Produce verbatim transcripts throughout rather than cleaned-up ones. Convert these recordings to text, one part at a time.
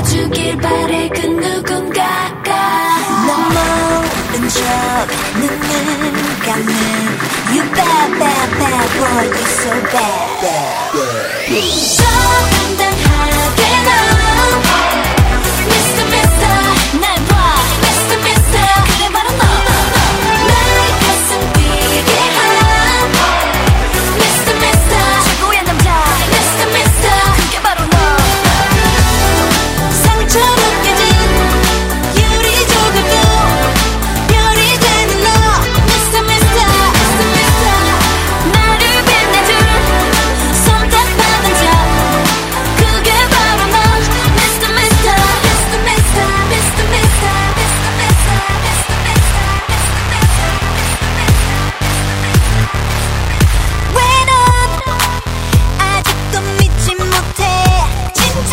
알아주길 바래 그 누군가가. 넌 모른 척 눈을 감는 You bad bad bad boy you so bad, bad, bad. 저 당당하게 넌 Mister Mister 날 봐 Mister Mister 그래 바로 너 나의 가슴 뛰게 한 Mister Mister 최고의 남자 Mister Mister 그게 바로 너 상처로 깨진 유리 조각도 별이 되는 너 Mister Mister Mister Mister 나를 빛내줄 선택받은 자 그게 바로 너 Mister Mister Mister Mister Mister Mister Mister Mister Mister 왜 넌 아직도 믿지 못해 진짜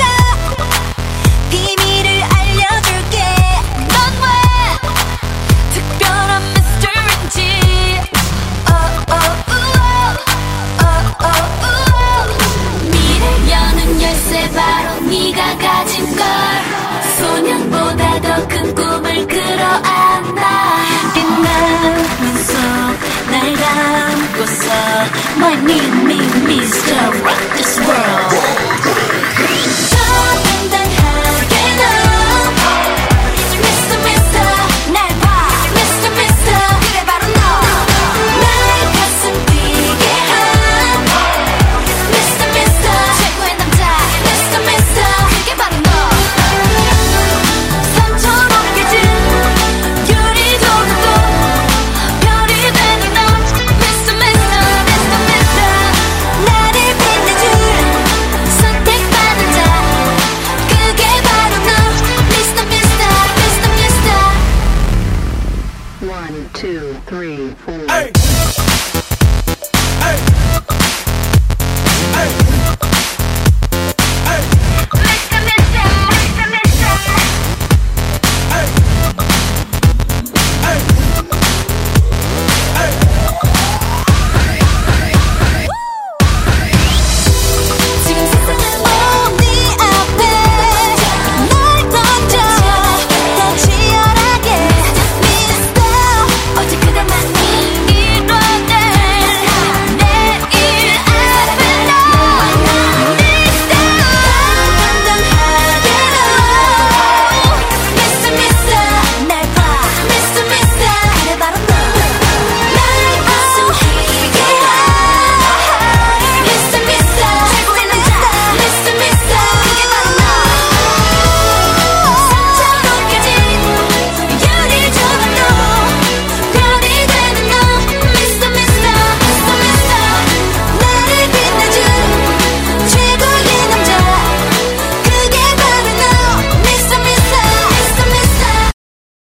비밀을 알려줄게 넌 왜 특별한 미스터인지 oh, oh, oh, oh, oh, oh. 미래 여는 열쇠 바로 네가 가진 걸 소년보다 더 큰 꿈을 끌어안아 빛나는 속날 감고서 Might need me, Mister Rock this world 저 당당하게 넌 Mister Mister 날 봐 Mister Mister 그래 바로 너 나의 가슴 뛰게 한 Mister Mister 최고의 남자 Mister Mister 그게 바로 너 상처로 깨진 유리 조각도 별이 되는 너 Mister Mister Mister Mister 나를 빛내줄 선택받은 자 그게 바로 너 Mister Mister Mister Mister One, two, three, four.